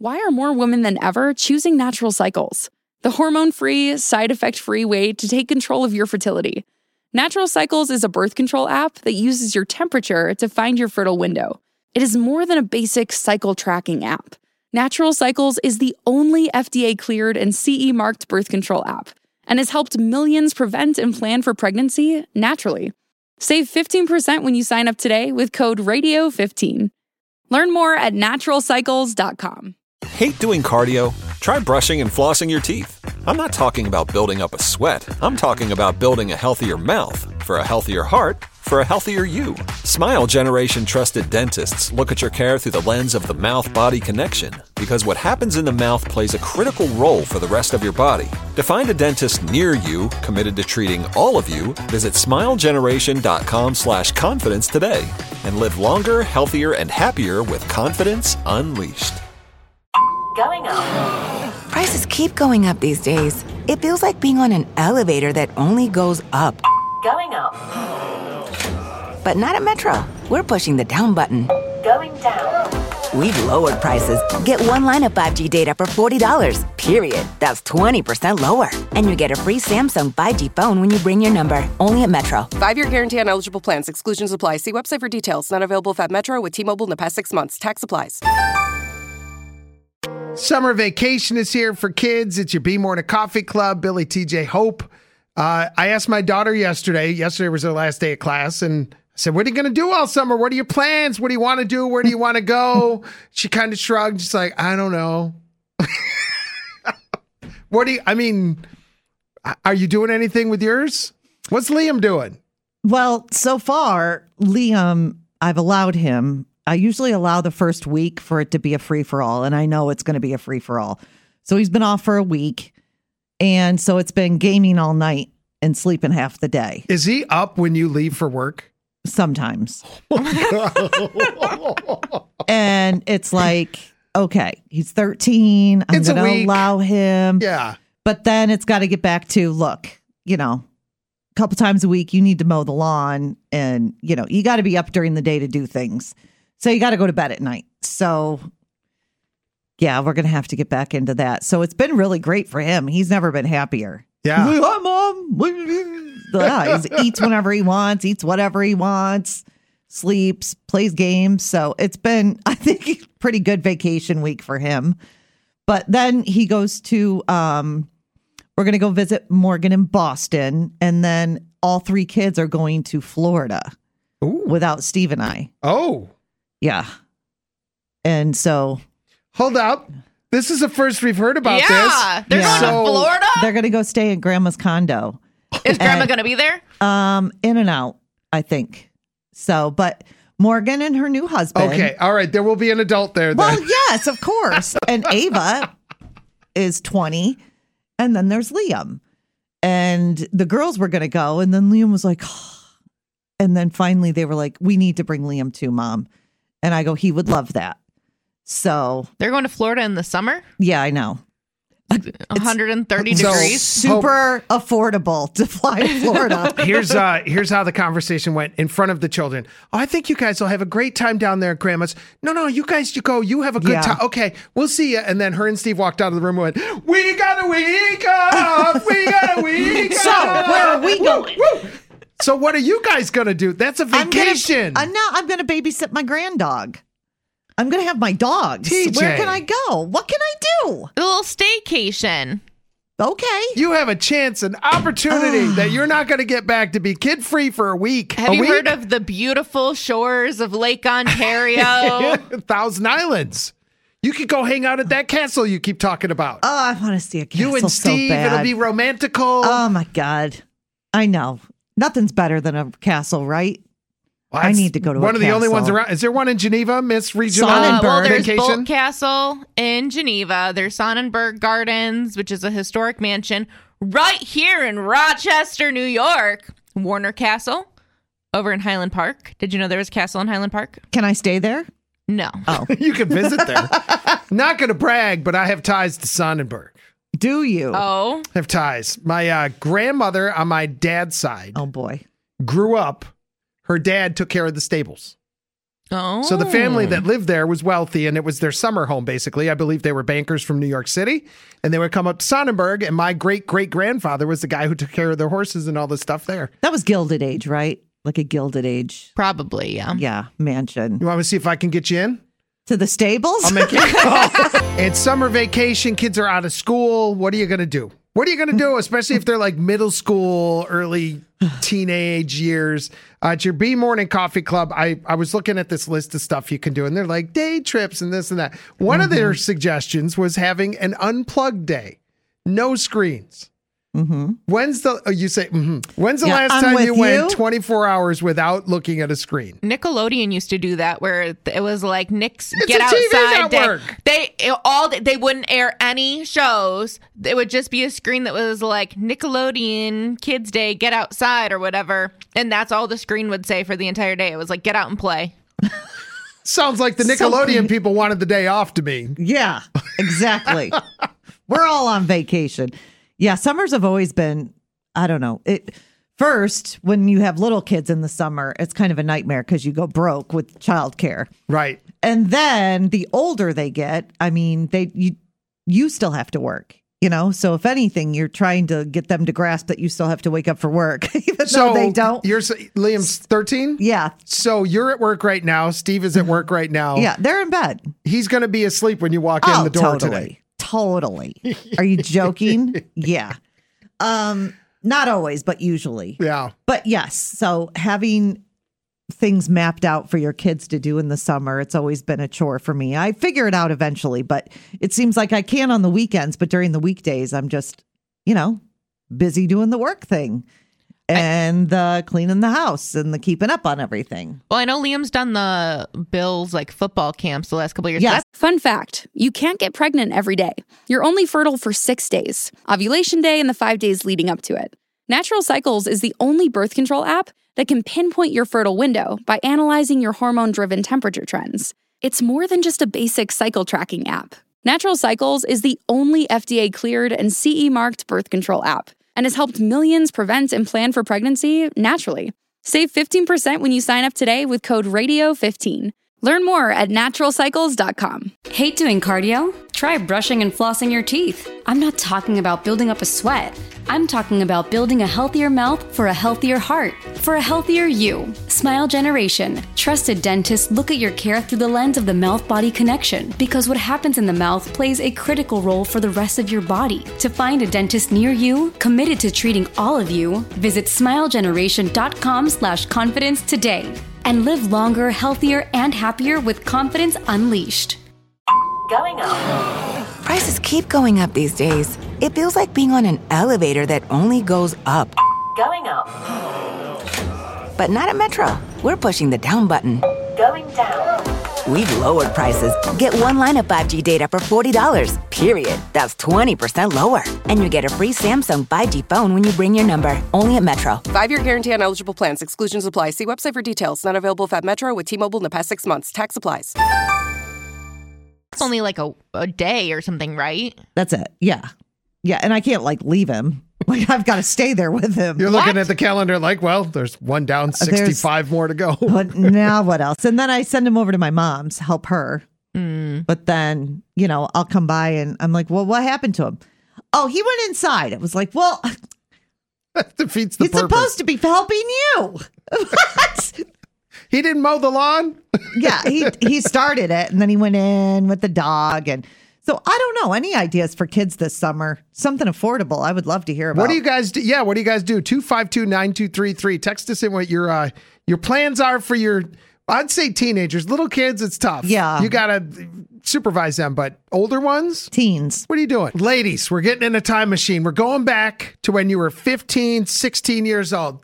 why are more women than ever choosing Natural Cycles? The hormone-free, side-effect-free way to take control of your fertility. Natural Cycles is a birth control app that uses your temperature to find your fertile window. It is more than a basic cycle tracking app. Natural Cycles is the only FDA-cleared and CE-marked birth control app and has helped millions prevent and plan for pregnancy naturally. Save 15% when you sign up today with code RADIO15. Learn more at naturalcycles.com. Hate doing cardio? Try brushing and flossing your teeth. I'm not talking about building up a sweat. I'm talking about building a healthier mouth. For a healthier heart, for a healthier you. Smile Generation trusted dentists look at your care through the lens of the mouth-body connection, because what happens in the mouth plays a critical role for the rest of your body. To find a dentist near you committed to treating all of you, visit smilegeneration.com/confidence today and live longer, healthier, and happier with confidence unleashed. Going up. Prices keep going up these days. It feels like being on an elevator that only goes up. Going up. But not at Metro. We're pushing the down button. Going down. We've lowered prices. Get one line of 5G data for $40, period. That's 20% lower. And you get a free Samsung 5G phone when you bring your number. Only at Metro. 5-year guarantee on eligible plans. Exclusions apply. See website for details. Not available at Metro with T-Mobile in the past 6 months. Tax applies. Summer vacation is here for kids. It's your Be More Than a Coffee Club. Billy, TJ, Hope. I asked my daughter yesterday. Yesterday was her last day of class, and I said, "What are you going to do all summer? What are your plans? What do you want to do? Where do you want to go?" She kind of shrugged. She's like, "I don't know." Are you doing anything with yours? What's Liam doing? Well, so far, Liam, I've allowed him. I usually allow the first week for it to be a free-for-all, and I know it's going to be a free-for-all. So he's been off for a week, and so it's been gaming all night and sleeping half the day. Is he up when you leave for work? Sometimes. And it's like, okay, he's 13. I'm going to allow him. Yeah. But then it's got to get back to, look, a couple times a week, you need to mow the lawn, and, you got to be up during the day to do things. So you got to go to bed at night. So, yeah, we're going to have to get back into that. So it's been really great for him. He's never been happier. Yeah. He's like, "Hi, Mom." Yeah, he eats whenever he wants, eats whatever he wants, sleeps, plays games. So it's been, I think, a pretty good vacation week for him. But then he goes to, we're going to go visit Morgan in Boston. And then all three kids are going to Florida. Ooh. Without Steve and I. Oh. Yeah. And so. Hold up. This is the first we've heard about this. Yeah. They're going to Florida? They're going to go stay at Grandma's condo. Is Grandma going to be there? In and out, I think. So, but Morgan and her new husband. Okay. All right. There will be an adult there then. Well, yes, of course. And Ava is 20. And then there's Liam. And the girls were going to go. And then Liam was like, oh. And then finally they were like, "We need to bring Liam too, Mom." And I go, "He would love that." So they're going to Florida in the summer? Yeah, I know. 130 degrees. Super affordable to fly to Florida. Here's how the conversation went in front of the children. "Oh, I think you guys will have a great time down there at Grandma's." "No, you guys, you go. You have a good time." "Okay, we'll see you." And then her and Steve walked out of the room and went, "We got a week off. We got a week off." So where are we going? Woo. So what are you guys going to do? That's a vacation. I'm going to babysit my granddog. I'm going to have my dogs. TJ. Where can I go? What can I do? A little staycation. Okay. You have a chance, an opportunity that you're not going to get back to be kid-free for a week. Have you heard of the beautiful shores of Lake Ontario? Thousand Islands. You could go hang out at that castle you keep talking about. Oh, I want to see a castle. You and Steve, so bad. It'll be romantical. Oh, my God. I know. Nothing's better than a castle, right? Well, I need to go to one a of the only castle. ones around. Is there one in Geneva, Miss Regional Well, there's Vacation? Bolt Castle in Geneva. There's Sonnenberg Gardens, which is a historic mansion right here in Rochester, New York. Warner Castle over in Highland Park. Did you know there was a castle in Highland Park? Can I stay there? No. Oh. You can visit there. Not going to brag, but I have ties to Sonnenberg. Do you? Oh. I have ties. My grandmother on my dad's side. Oh, boy. Grew up. Her dad took care of the stables. Oh. So the family that lived there was wealthy, and it was their summer home, basically. I believe they were bankers from New York City, and they would come up to Sonnenberg, and my great-great-grandfather was the guy who took care of their horses and all this stuff there. That was Gilded Age, right? Like a Gilded Age. Probably, yeah. Yeah, mansion. You want me to see if I can get you in? To the stables? I'll make you It's summer vacation. Kids are out of school. What are you going to do? What are you going to do, especially if they're like middle school, early teenage years? At your B Morning Coffee Club, I was looking at this list of stuff you can do, and they're like day trips and this and that. One of their suggestions was having an unplugged day. No screens. When's the When's the last time you went 24 hours without looking at a screen? Nickelodeon used to do that, where it was like Nick's It's Get a TV Outside Day. network. They wouldn't air any shows. It would just be a screen that was like Nickelodeon Kids Day, Get Outside or whatever, and that's all the screen would say for the entire day. It was like get out and play. Sounds like the Nickelodeon people wanted the day off to me. Yeah, exactly. We're all on vacation. Yeah, summers have always been, I don't know. First, when you have little kids in the summer, it's kind of a nightmare because you go broke with childcare. Right. And then the older they get, I mean, you still have to work, you know? So if anything, you're trying to get them to grasp that you still have to wake up for work, even though they don't. Liam's 13? Yeah. So you're at work right now. Steve is at work right now. Yeah, they're in bed. He's going to be asleep when you walk in the door today. Totally. Are you joking? Yeah. Not always, but usually. Yeah. But yes, so having things mapped out for your kids to do in the summer, it's always been a chore for me. I figure it out eventually, but it seems like I can on the weekends, but during the weekdays, I'm just, busy doing the work thing and the cleaning the house and the keeping up on everything. Well, I know Liam's done the Bills football camps the last couple of years. Yes. Fun fact, you can't get pregnant every day. You're only fertile for 6 days, ovulation day and the 5 days leading up to it. Natural Cycles is the only birth control app that can pinpoint your fertile window by analyzing your hormone-driven temperature trends. It's more than just a basic cycle tracking app. Natural Cycles is the only FDA-cleared and CE-marked birth control app and has helped millions prevent and plan for pregnancy naturally. Save 15% when you sign up today with code RADIO15. Learn more at naturalcycles.com. Hate doing cardio? Try brushing and flossing your teeth. I'm not talking about building up a sweat. I'm talking about building a healthier mouth for a healthier heart, for a healthier you. Smile Generation. Trusted dentists look at your care through the lens of the mouth-body connection, because what happens in the mouth plays a critical role for the rest of your body. To find a dentist near you, committed to treating all of you, visit smilegeneration.com/confidence today. And live longer, healthier, and happier with confidence unleashed. Going up. Prices keep going up these days. It feels like being on an elevator that only goes up. Going up. But not at Metro. We're pushing the down button. Going down. We've lowered prices. Get one line of 5G data for $40, period. That's 20% lower. And you get a free Samsung 5G phone when you bring your number. Only at Metro. 5-year guarantee on eligible plans. Exclusions apply. See website for details. Not available at Metro with T-Mobile in the past 6 months. Tax applies. It's only like a day or something, right? That's it. Yeah. Yeah. And I can't leave him. I've got to stay there with him. You're looking at the calendar like, well, there's one down, 65 more to go. But now what else? And then I send him over to my mom's, help her. But then, I'll come by and I'm like, well, what happened to him? Oh, he went inside. I was like, well, that defeats the he's purpose. supposed to be helping you. What? He didn't mow the lawn? Yeah, he started it and then he went in with the dog. And so I don't know. Any ideas for kids this summer? Something affordable. I would love to hear about. What do you guys do? Yeah, what do you guys do? 252-9233. Text us in what your plans are for your, I'd say teenagers. Little kids, it's tough. Yeah. You got to supervise them, but older ones? Teens. What are you doing? Ladies, we're getting in a time machine. We're going back to when you were 15, 16 years old.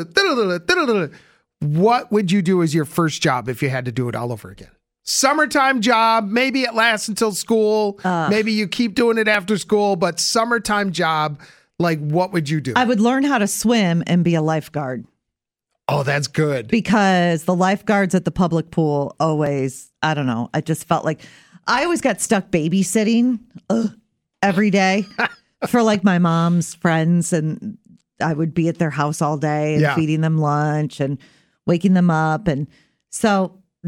What would you do as your first job if you had to do it all over again? Summertime job, maybe it lasts until school. Maybe you keep doing it after school, but summertime job, what would you do? I would learn how to swim and be a lifeguard. Oh, that's good. Because the lifeguards at the public pool always, I don't know, I just felt like I always got stuck babysitting every day for my mom's friends, and I would be at their house all day and feeding them lunch and waking them up. And so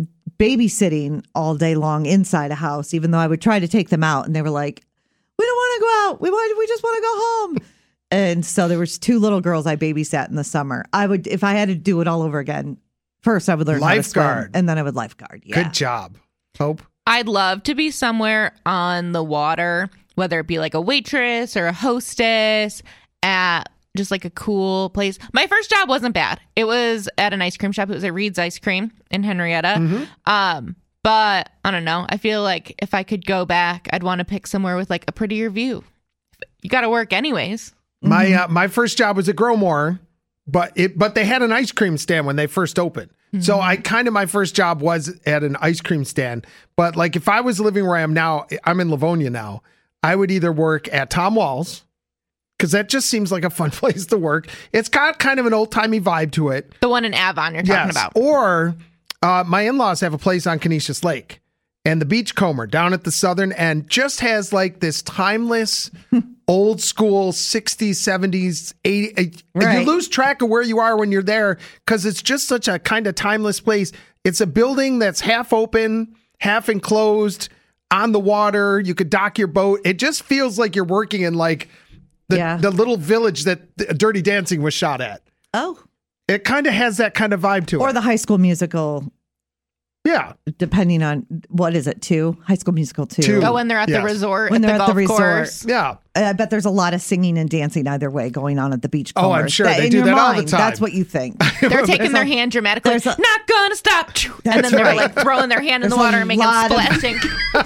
babysitting all day long inside a house, even though I would try to take them out. And they were like, we don't want to go out. We just want to go home. And so there was 2 little girls I babysat in the summer. I would, if I had to do it all over again, first I would learn how to swim, and then I would lifeguard. Yeah. Good job. Hope. I'd love to be somewhere on the water, whether it be like a waitress or a hostess at just like a cool place. My first job wasn't bad. It was at an ice cream shop. It was at Reed's Ice Cream in Henrietta. But I don't know. I feel like if I could go back, I'd want to pick somewhere with like a prettier view. You got to work anyways. My first job was at Growmore, but they had an ice cream stand when they first opened. So my first job was at an ice cream stand. But like if I was living where I am now, I'm in Livonia now, I would either work at Tom Wall's, because that just seems like a fun place to work. It's got kind of an old-timey vibe to it. The one in Avon you're talking about. Or my in-laws have a place on Canisius Lake. And the Beachcomber down at the southern end just has like this timeless, old school 60s, 70s, 80s. Right. You lose track of where you are when you're there because it's just such a kind of timeless place. It's a building that's half open, half enclosed, on the water. You could dock your boat. It just feels like you're working in like the little village that Dirty Dancing was shot at. Oh. It kind of has that kind of vibe to it. Or the High School Musical. Yeah. Depending on, what is it, 2? High School Musical 2. Oh, when they're at the resort, when they're at the golf course. Yeah. I bet there's a lot of singing and dancing either way going on at the Beachcomber. Oh, I'm sure they do that all the time. That's what you think. They're taking their hand dramatically, not gonna stop. And then they're like throwing their hand in the water and making splashing.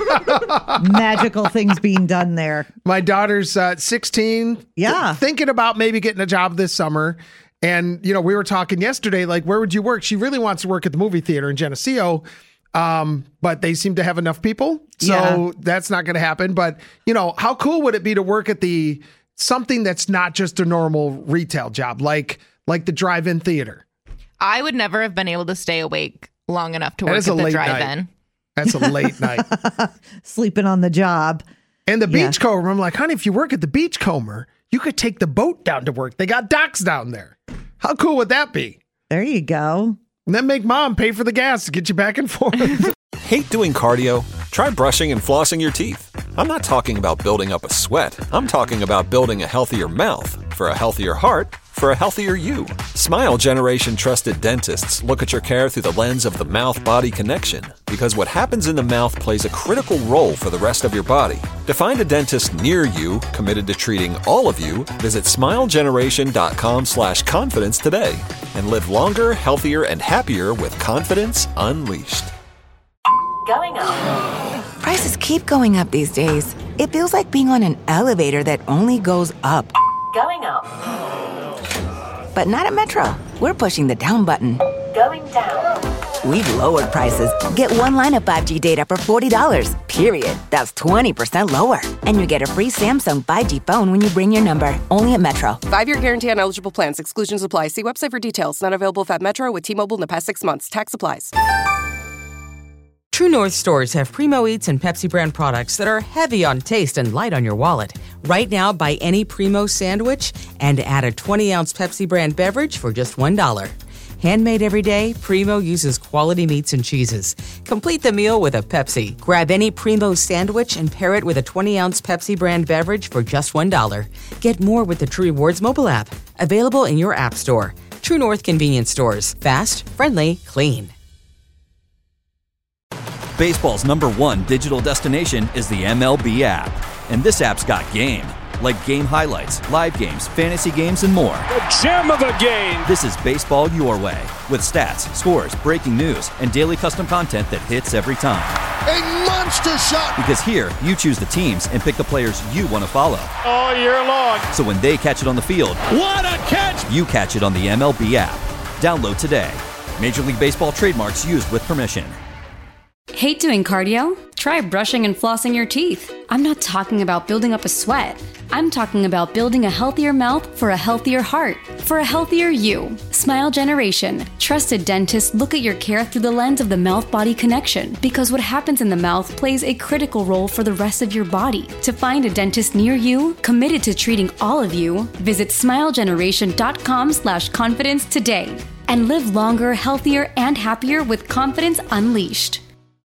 Magical things being done there. My daughter's 16. Yeah. Thinking about maybe getting a job this summer. And, we were talking yesterday, like, where would you work? She really wants to work at the movie theater in Geneseo, but they seem to have enough people. So that's not going to happen. But, how cool would it be to work at something that's not just a normal retail job, like the drive-in theater? I would never have been able to stay awake long enough to work at the drive-in. That's a late night. Sleeping on the job. And the Beachcomber, I'm like, honey, if you work at the Beachcomber, you could take the boat down to work. They got docks down there. How cool would that be? There you go. And then make mom pay for the gas to get you back and forth. Hate doing cardio? Try brushing and flossing your teeth. I'm not talking about building up a sweat. I'm talking about building a healthier mouth for a healthier heart for a healthier you. Smile Generation trusted dentists look at your care through the lens of the mouth-body connection, because what happens in the mouth plays a critical role for the rest of your body. To find a dentist near you committed to treating all of you, visit smilegeneration.com/confidence today and live longer, healthier, and happier with confidence unleashed. Going up. Prices keep going up these days. It feels like being on an elevator that only goes up. Going up. But not at Metro. We're pushing the down button. Going down. We've lowered prices. Get one line of 5G data for $40, period. That's 20% lower. And you get a free Samsung 5G phone when you bring your number. Only at Metro. 5-year guarantee on eligible plans. Exclusions apply. See website for details. Not available at Metro with T-Mobile in the past 6 months. Tax applies. True North stores have Primo Eats and Pepsi brand products that are heavy on taste and light on your wallet. Right now, buy any Primo sandwich and add a 20-ounce Pepsi brand beverage for just $1. Handmade every day, Primo uses quality meats and cheeses. Complete the meal with a Pepsi. Grab any Primo sandwich and pair it with a 20-ounce Pepsi brand beverage for just $1. Get more with the True Rewards mobile app. Available in your app store. True North convenience stores. Fast, friendly, clean. Baseball's #1 digital destination is the MLB app. And this app's got game. Like game highlights, live games, fantasy games, and more. The gem of a game! This is baseball your way. With stats, scores, breaking news, and daily custom content that hits every time. A monster shot! Because here, you choose the teams and pick the players you want to follow. All year long. So when they catch it on the field, what a catch! You catch it on the MLB app. Download today. Major League Baseball trademarks used with permission. Hate doing cardio? Try brushing and flossing your teeth. I'm not talking about building up a sweat. I'm talking about building a healthier mouth for a healthier heart, for a healthier you. Smile Generation. Trusted dentists look at your care through the lens of the mouth-body connection, because what happens in the mouth plays a critical role for the rest of your body. To find a dentist near you, committed to treating all of you, visit smilegeneration.com/confidence today and live longer, healthier, and happier with confidence unleashed.